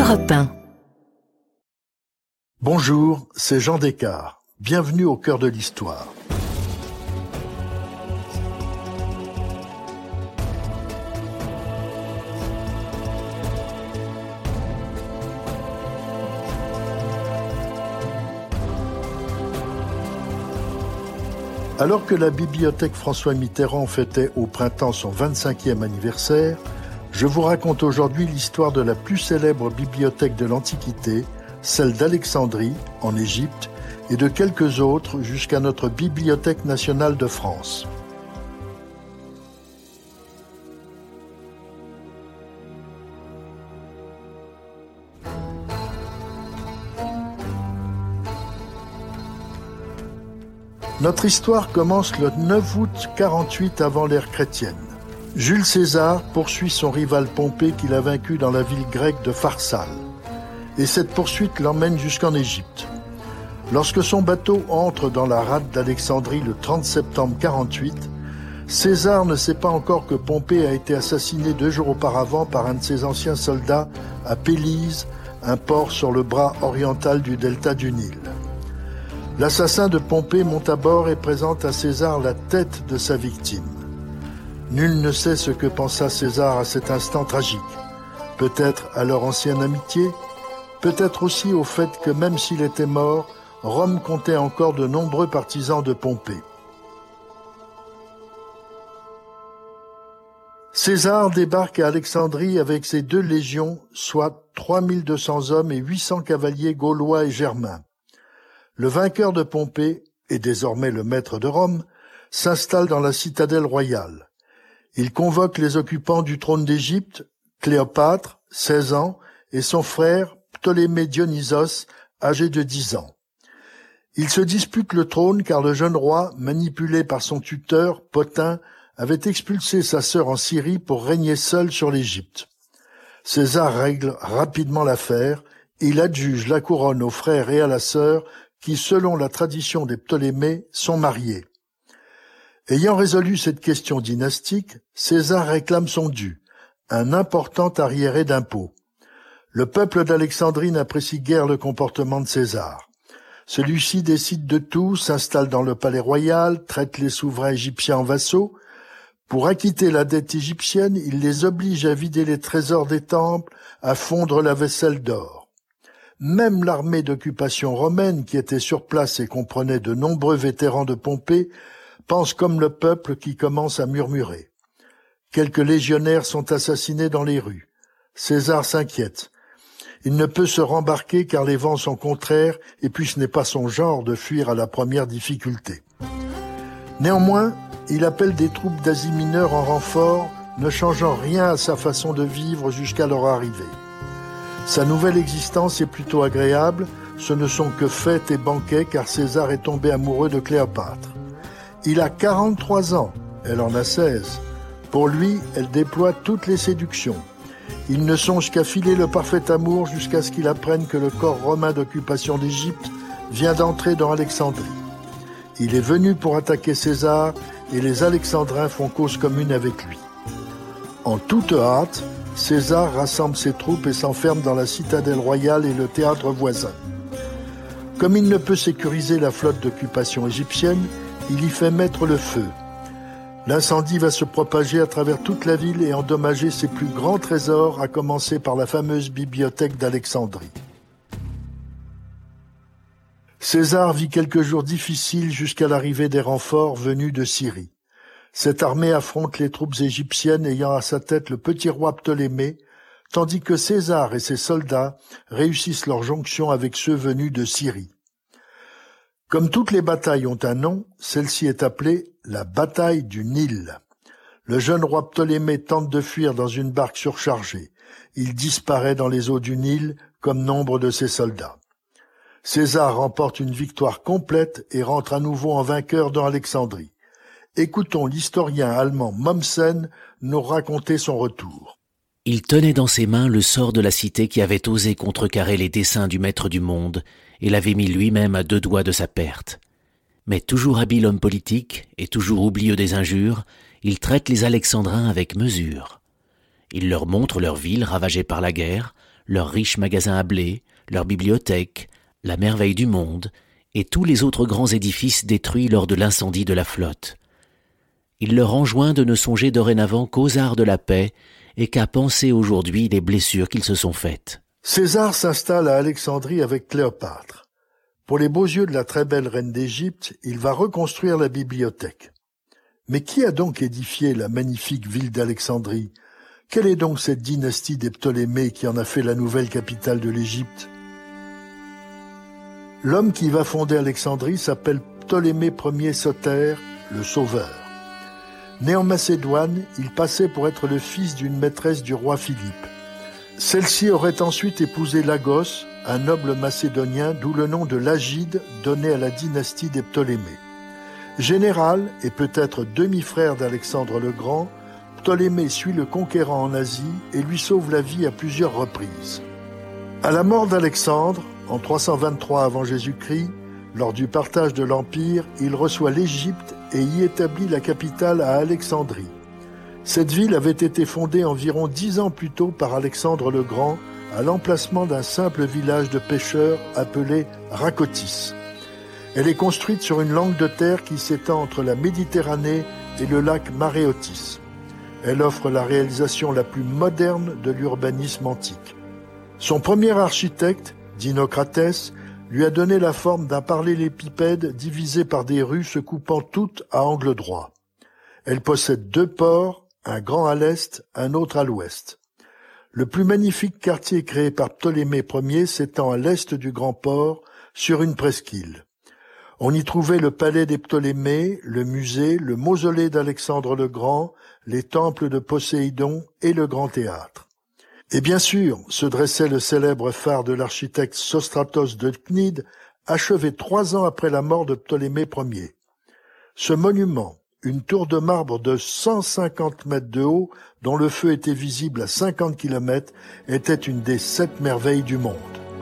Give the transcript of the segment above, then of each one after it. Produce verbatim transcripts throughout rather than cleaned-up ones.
Europe un. Bonjour, c'est Jean Descartes. Bienvenue au cœur de l'histoire. Alors que la bibliothèque François Mitterrand fêtait au printemps son vingt-cinquième anniversaire, je vous raconte aujourd'hui l'histoire de la plus célèbre bibliothèque de l'Antiquité, celle d'Alexandrie, en Égypte, et de quelques autres jusqu'à notre Bibliothèque nationale de France. Notre histoire commence le neuf août quarante-huit avant l'ère chrétienne. Jules César poursuit son rival Pompée qu'il a vaincu dans la ville grecque de Pharsale. Et cette poursuite l'emmène jusqu'en Égypte. Lorsque son bateau entre dans la rade d'Alexandrie le trente septembre quarante-huit, César ne sait pas encore que Pompée a été assassiné deux jours auparavant par un de ses anciens soldats à Pélise, un port sur le bras oriental du delta du Nil. L'assassin de Pompée monte à bord et présente à César la tête de sa victime. Nul ne sait ce que pensa César à cet instant tragique. Peut-être à leur ancienne amitié, peut-être aussi au fait que même s'il était mort, Rome comptait encore de nombreux partisans de Pompée. César débarque à Alexandrie avec ses deux légions, soit trois mille deux cents hommes et huit cents cavaliers gaulois et germains. Le vainqueur de Pompée, et désormais le maître de Rome, s'installe dans la citadelle royale. Il convoque les occupants du trône d'Égypte, Cléopâtre, seize ans, et son frère Ptolémée Dionysos, âgé de dix ans. Ils se disputent le trône car le jeune roi, manipulé par son tuteur, Potin, avait expulsé sa sœur en Syrie pour régner seul sur l'Égypte. César règle rapidement l'affaire, il adjuge la couronne au frère et à la sœur, qui, selon la tradition des Ptolémées, sont mariés. Ayant résolu cette question dynastique, César réclame son dû, un important arriéré d'impôts. Le peuple d'Alexandrie n'apprécie guère le comportement de César. Celui-ci décide de tout, s'installe dans le palais royal, traite les souverains égyptiens en vassaux. Pour acquitter la dette égyptienne, il les oblige à vider les trésors des temples, à fondre la vaisselle d'or. Même l'armée d'occupation romaine qui était sur place et comprenait de nombreux vétérans de Pompée pense comme le peuple qui commence à murmurer. Quelques légionnaires sont assassinés dans les rues. César s'inquiète. Il ne peut se rembarquer car les vents sont contraires et puis ce n'est pas son genre de fuir à la première difficulté. Néanmoins, il appelle des troupes d'Asie mineure en renfort, ne changeant rien à sa façon de vivre jusqu'à leur arrivée. Sa nouvelle existence est plutôt agréable, ce ne sont que fêtes et banquets car César est tombé amoureux de Cléopâtre. Il a quarante-trois ans, elle en a seize. Pour lui, elle déploie toutes les séductions. Il ne songe qu'à filer le parfait amour jusqu'à ce qu'il apprenne que le corps romain d'occupation d'Égypte vient d'entrer dans Alexandrie. Il est venu pour attaquer César et les Alexandrins font cause commune avec lui. En toute hâte, César rassemble ses troupes et s'enferme dans la citadelle royale et le théâtre voisin. Comme il ne peut sécuriser la flotte d'occupation égyptienne, il y fait mettre le feu. L'incendie va se propager à travers toute la ville et endommager ses plus grands trésors, à commencer par la fameuse bibliothèque d'Alexandrie. César vit quelques jours difficiles jusqu'à l'arrivée des renforts venus de Syrie. Cette armée affronte les troupes égyptiennes ayant à sa tête le petit roi Ptolémée, tandis que César et ses soldats réussissent leur jonction avec ceux venus de Syrie. Comme toutes les batailles ont un nom, celle-ci est appelée la bataille du Nil. Le jeune roi Ptolémée tente de fuir dans une barque surchargée. Il disparaît dans les eaux du Nil comme nombre de ses soldats. César remporte une victoire complète et rentre à nouveau en vainqueur dans Alexandrie. Écoutons l'historien allemand Mommsen nous raconter son retour. Il tenait dans ses mains le sort de la cité qui avait osé contrecarrer les desseins du maître du monde et l'avait mis lui-même à deux doigts de sa perte. Mais toujours habile homme politique et toujours oublieux des injures, il traite les Alexandrins avec mesure. Il leur montre leur ville ravagée par la guerre, leurs riches magasins à blé, leur bibliothèque, la merveille du monde, et tous les autres grands édifices détruits lors de l'incendie de la flotte. Il leur enjoint de ne songer dorénavant qu'aux arts de la paix et qu'à penser aujourd'hui les blessures qu'ils se sont faites. César s'installe à Alexandrie avec Cléopâtre. Pour les beaux yeux de la très belle reine d'Égypte, il va reconstruire la bibliothèque. Mais qui a donc édifié la magnifique ville d'Alexandrie? Quelle est donc cette dynastie des Ptolémées qui en a fait la nouvelle capitale de l'Égypte? L'homme qui va fonder Alexandrie s'appelle Ptolémée Ier Soter, le Sauveur. Né en Macédoine, il passait pour être le fils d'une maîtresse du roi Philippe. Celle-ci aurait ensuite épousé Lagos, un noble macédonien, d'où le nom de Lagide donné à la dynastie des Ptolémées. Général et peut-être demi-frère d'Alexandre le Grand, Ptolémée suit le conquérant en Asie et lui sauve la vie à plusieurs reprises. À la mort d'Alexandre, en trois cent vingt-trois avant Jésus-Christ, lors du partage de l'Empire, il reçoit l'Égypte et y établit la capitale à Alexandrie. Cette ville avait été fondée environ dix ans plus tôt par Alexandre le Grand, à l'emplacement d'un simple village de pêcheurs appelé Rakotis. Elle est construite sur une langue de terre qui s'étend entre la Méditerranée et le lac Maréotis. Elle offre la réalisation la plus moderne de l'urbanisme antique. Son premier architecte, Dinocratès, lui a donné la forme d'un parallélépipède divisé par des rues se coupant toutes à angle droit. Elle possède deux ports, un grand à l'est, un autre à l'ouest. Le plus magnifique quartier créé par Ptolémée Ier s'étend à l'est du grand port, sur une presqu'île. On y trouvait le palais des Ptolémées, le musée, le mausolée d'Alexandre le Grand, les temples de Poséidon et le grand théâtre. Et bien sûr, se dressait le célèbre phare de l'architecte Sostratos de Cnide, achevé trois ans après la mort de Ptolémée Ier. Ce monument, une tour de marbre de cent cinquante mètres de haut, dont le feu était visible à cinquante kilomètres, était une des sept merveilles du monde.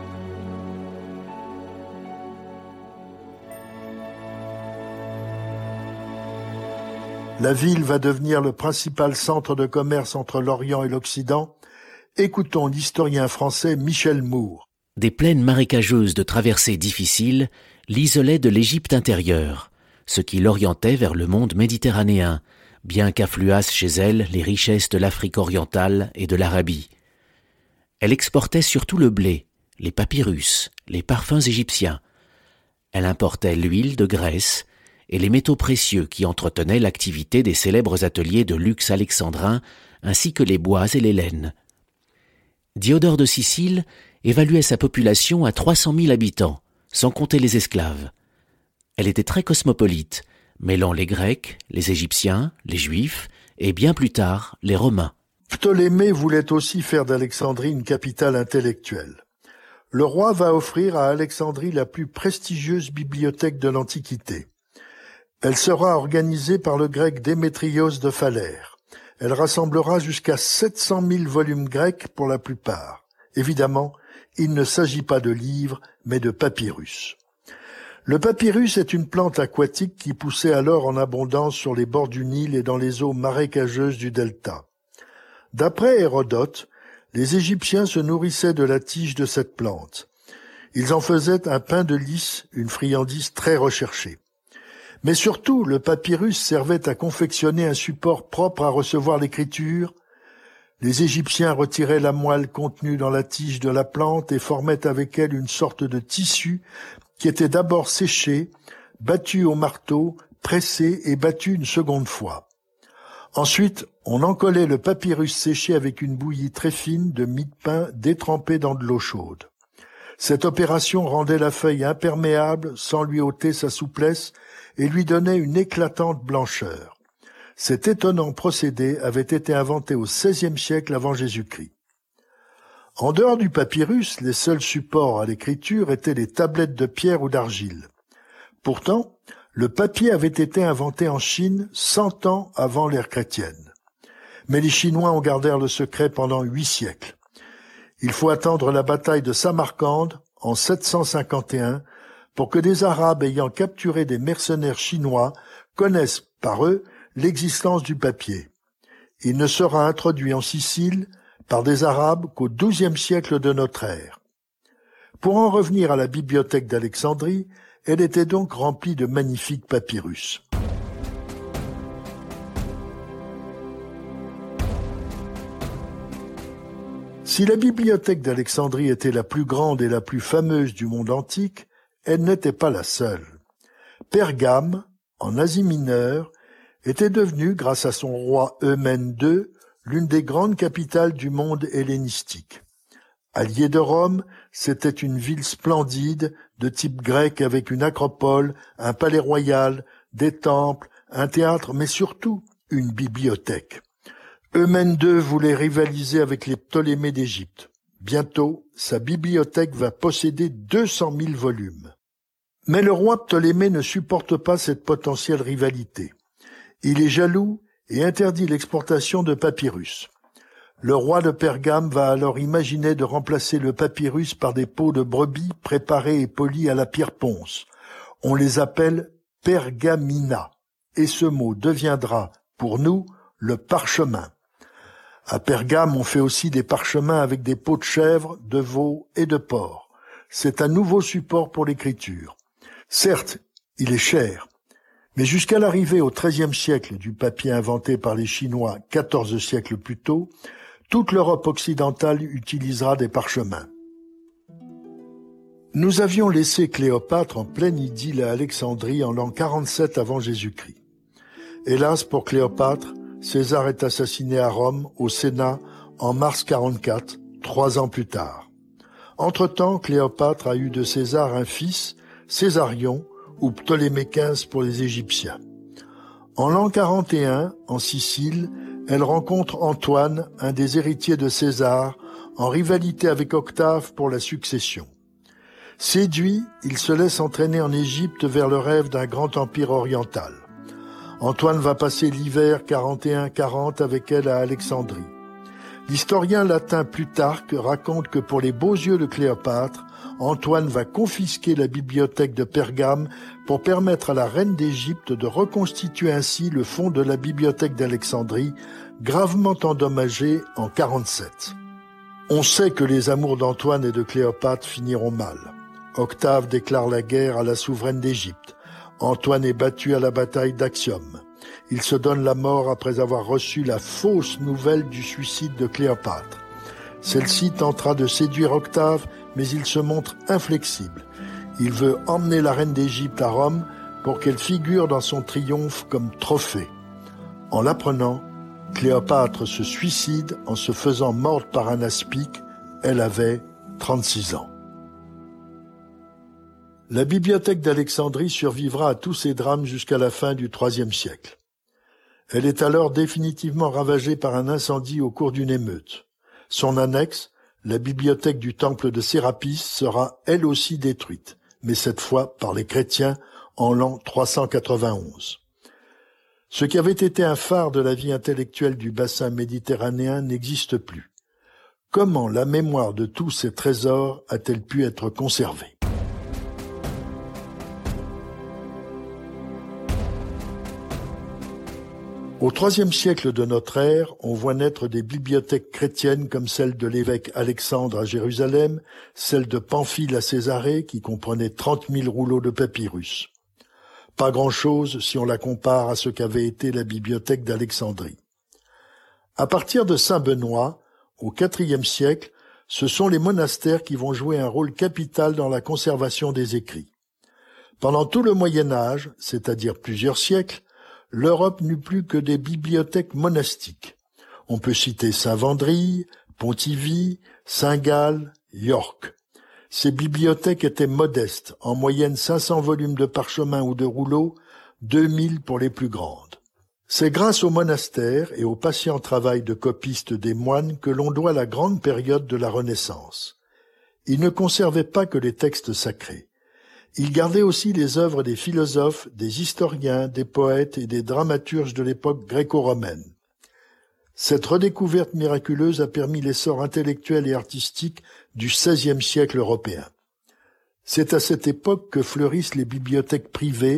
La ville va devenir le principal centre de commerce entre l'Orient et l'Occident. Écoutons l'historien français Michel Moore. Des plaines marécageuses de traversées difficiles l'isolaient de l'Égypte intérieure, ce qui l'orientait vers le monde méditerranéen, bien qu'affluassent chez elle les richesses de l'Afrique orientale et de l'Arabie. Elle exportait surtout le blé, les papyrus, les parfums égyptiens. Elle importait l'huile de Grèce et les métaux précieux qui entretenaient l'activité des célèbres ateliers de luxe alexandrins ainsi que les bois et les laines. Diodore de Sicile évaluait sa population à trois cent mille habitants, sans compter les esclaves. Elle était très cosmopolite, mêlant les Grecs, les Égyptiens, les Juifs et bien plus tard les Romains. Ptolémée voulait aussi faire d'Alexandrie une capitale intellectuelle. Le roi va offrir à Alexandrie la plus prestigieuse bibliothèque de l'Antiquité. Elle sera organisée par le grec Démétrios de Phalère. Elle rassemblera jusqu'à sept cent mille volumes grecs pour la plupart. Évidemment, il ne s'agit pas de livres, mais de papyrus. Le papyrus est une plante aquatique qui poussait alors en abondance sur les bords du Nil et dans les eaux marécageuses du delta. D'après Hérodote, les Égyptiens se nourrissaient de la tige de cette plante. Ils en faisaient un pain de lys, une friandise très recherchée. Mais surtout, le papyrus servait à confectionner un support propre à recevoir l'écriture. Les Égyptiens retiraient la moelle contenue dans la tige de la plante et formaient avec elle une sorte de tissu qui était d'abord séché, battu au marteau, pressé et battu une seconde fois. Ensuite, on encollait le papyrus séché avec une bouillie très fine de mie de pain détrempée dans de l'eau chaude. Cette opération rendait la feuille imperméable sans lui ôter sa souplesse et lui donnait une éclatante blancheur. Cet étonnant procédé avait été inventé au seizième siècle avant Jésus-Christ. En dehors du papyrus, les seuls supports à l'écriture étaient les tablettes de pierre ou d'argile. Pourtant, le papier avait été inventé en Chine cent ans avant l'ère chrétienne. Mais les Chinois en gardèrent le secret pendant huit siècles. Il faut attendre la bataille de Samarcande en sept cent cinquante et un pour que des Arabes ayant capturé des mercenaires chinois connaissent par eux l'existence du papier. Il ne sera introduit en Sicile par des Arabes qu'au douzième siècle de notre ère. Pour en revenir à la bibliothèque d'Alexandrie, elle était donc remplie de magnifiques papyrus. Si la bibliothèque d'Alexandrie était la plus grande et la plus fameuse du monde antique, elle n'était pas la seule. Pergame, en Asie mineure, était devenue, grâce à son roi Eumène deux, l'une des grandes capitales du monde hellénistique. Alliée de Rome, c'était une ville splendide, de type grec avec une acropole, un palais royal, des temples, un théâtre, mais surtout une bibliothèque. Eumène deux voulait rivaliser avec les Ptolémées d'Égypte. Bientôt, sa bibliothèque va posséder deux cent mille volumes. Mais le roi Ptolémée ne supporte pas cette potentielle rivalité. Il est jaloux et interdit l'exportation de papyrus. Le roi de Pergame va alors imaginer de remplacer le papyrus par des peaux de brebis préparées et polies à la pierre ponce. On les appelle pergamina, et ce mot deviendra, pour nous, le parchemin. À Pergame, on fait aussi des parchemins avec des peaux de chèvre, de veau et de porc. C'est un nouveau support pour l'écriture. Certes, il est cher, mais jusqu'à l'arrivée au treizième siècle du papier inventé par les Chinois quatorze siècles plus tôt, toute l'Europe occidentale utilisera des parchemins. Nous avions laissé Cléopâtre en pleine idylle à Alexandrie en l'an quarante-sept avant Jésus-Christ. Hélas pour Cléopâtre, César est assassiné à Rome, au Sénat, en mars quarante-quatre, trois ans plus tard. Entre-temps, Cléopâtre a eu de César un fils, Césarion, ou Ptolémée quinze pour les Égyptiens. En l'an quarante et un, en Sicile, elle rencontre Antoine, un des héritiers de César, en rivalité avec Octave pour la succession. Séduit, il se laisse entraîner en Égypte vers le rêve d'un grand empire oriental. Antoine va passer l'hiver quarante et un quarante avec elle à Alexandrie. L'historien latin Plutarque raconte que pour les beaux yeux de Cléopâtre, Antoine va confisquer la bibliothèque de Pergame pour permettre à la reine d'Égypte de reconstituer ainsi le fond de la bibliothèque d'Alexandrie, gravement endommagée en quarante-sept. On sait que les amours d'Antoine et de Cléopâtre finiront mal. Octave déclare la guerre à la souveraine d'Égypte. Antoine est battu à la bataille d'Actium. Il se donne la mort après avoir reçu la fausse nouvelle du suicide de Cléopâtre. Celle-ci tentera de séduire Octave, mais il se montre inflexible. Il veut emmener la reine d'Égypte à Rome pour qu'elle figure dans son triomphe comme trophée. En l'apprenant, Cléopâtre se suicide en se faisant mordre par un aspic. Elle avait trente-six ans. La bibliothèque d'Alexandrie survivra à tous ces drames jusqu'à la fin du troisième siècle. Elle est alors définitivement ravagée par un incendie au cours d'une émeute. Son annexe, la bibliothèque du temple de Sérapis, sera elle aussi détruite, mais cette fois par les chrétiens en l'an trois cent quatre-vingt-onze. Ce qui avait été un phare de la vie intellectuelle du bassin méditerranéen n'existe plus. Comment la mémoire de tous ces trésors a-t-elle pu être conservée ? Au troisième siècle de notre ère, on voit naître des bibliothèques chrétiennes comme celle de l'évêque Alexandre à Jérusalem, celle de Pamphile à Césarée qui comprenait trente mille rouleaux de papyrus. Pas grand-chose si on la compare à ce qu'avait été la bibliothèque d'Alexandrie. À partir de Saint-Benoît, au quatrième siècle, ce sont les monastères qui vont jouer un rôle capital dans la conservation des écrits. Pendant tout le Moyen Âge, c'est-à-dire plusieurs siècles, l'Europe n'eut plus que des bibliothèques monastiques. On peut citer Saint-Vendry, Pontivy, Saint-Gall, York. Ces bibliothèques étaient modestes, en moyenne cinq cents volumes de parchemin ou de rouleaux, deux mille pour les plus grandes. C'est grâce aux monastères et au patient travail de copistes des moines que l'on doit la grande période de la Renaissance. Ils ne conservaient pas que les textes sacrés. Il gardait aussi les œuvres des philosophes, des historiens, des poètes et des dramaturges de l'époque gréco-romaine. Cette redécouverte miraculeuse a permis l'essor intellectuel et artistique du seizième siècle européen. C'est à cette époque que fleurissent les bibliothèques privées,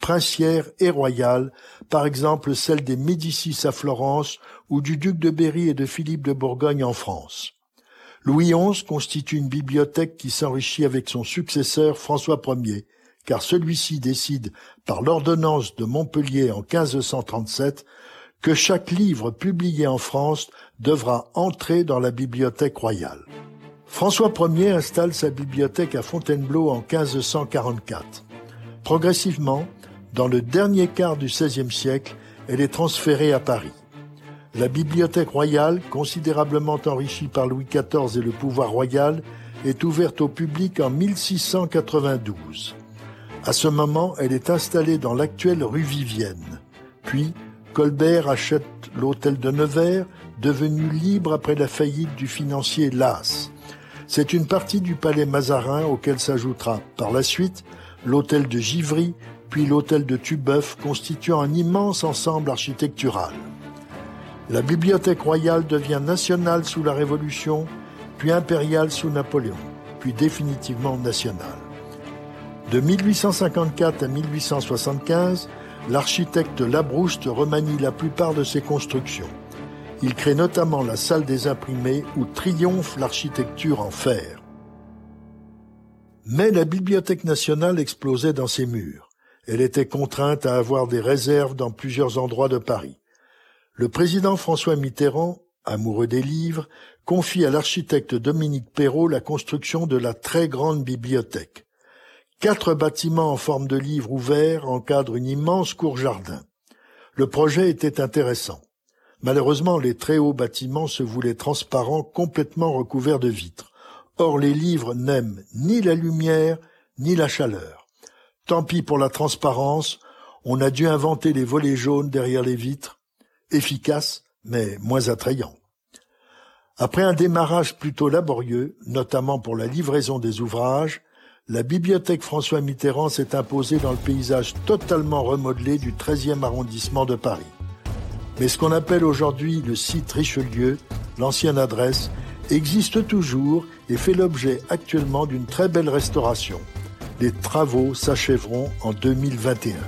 princières et royales, par exemple celle des Médicis à Florence ou du duc de Berry et de Philippe de Bourgogne en France. Louis onze constitue une bibliothèque qui s'enrichit avec son successeur François Ier, car celui-ci décide, par l'ordonnance de Montpellier en quinze cent trente-sept, que chaque livre publié en France devra entrer dans la bibliothèque royale. François Ier installe sa bibliothèque à Fontainebleau en quinze cent quarante-quatre. Progressivement, dans le dernier quart du seizième siècle, elle est transférée à Paris. La bibliothèque royale, considérablement enrichie par Louis quatorze et le pouvoir royal, est ouverte au public en mille six cent quatre-vingt-douze. À ce moment, elle est installée dans l'actuelle rue Vivienne. Puis, Colbert achète l'hôtel de Nevers, devenu libre après la faillite du financier Laas. C'est une partie du palais Mazarin auquel s'ajoutera, par la suite, l'hôtel de Givry, puis l'hôtel de Tubeuf, constituant un immense ensemble architectural. La bibliothèque royale devient nationale sous la Révolution, puis impériale sous Napoléon, puis définitivement nationale. De mille huit cent cinquante-quatre à mille huit cent soixante-quinze, l'architecte Labrouste remanie la plupart de ses constructions. Il crée notamment la salle des imprimés où triomphe l'architecture en fer. Mais la Bibliothèque nationale explosait dans ses murs. Elle était contrainte à avoir des réserves dans plusieurs endroits de Paris. Le président François Mitterrand, amoureux des livres, confie à l'architecte Dominique Perrault la construction de la très grande bibliothèque. Quatre bâtiments en forme de livre ouverts encadrent une immense cour-jardin. Le projet était intéressant. Malheureusement, les très hauts bâtiments se voulaient transparents, complètement recouverts de vitres. Or, les livres n'aiment ni la lumière, ni la chaleur. Tant pis pour la transparence, on a dû inventer les volets jaunes derrière les vitres, efficaces, mais moins attrayants. Après un démarrage plutôt laborieux, notamment pour la livraison des ouvrages, la bibliothèque François Mitterrand s'est imposée dans le paysage totalement remodelé du treizième arrondissement de Paris. Mais ce qu'on appelle aujourd'hui le site Richelieu, l'ancienne adresse, existe toujours et fait l'objet actuellement d'une très belle restauration. Les travaux s'achèveront en deux mille vingt et un.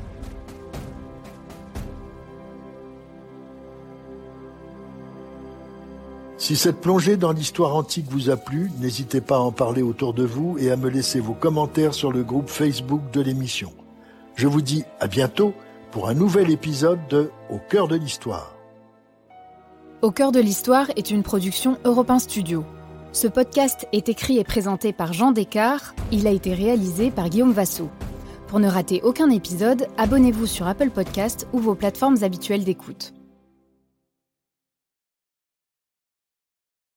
Si cette plongée dans l'histoire antique vous a plu, n'hésitez pas à en parler autour de vous et à me laisser vos commentaires sur le groupe Facebook de l'émission. Je vous dis à bientôt pour un nouvel épisode de Au cœur de l'histoire. Au cœur de l'histoire est une production Europe un Studio. Ce podcast est écrit et présenté par Jean Descartes. Il a été réalisé par Guillaume Vassaux. Pour ne rater aucun épisode, abonnez-vous sur Apple Podcasts ou vos plateformes habituelles d'écoute.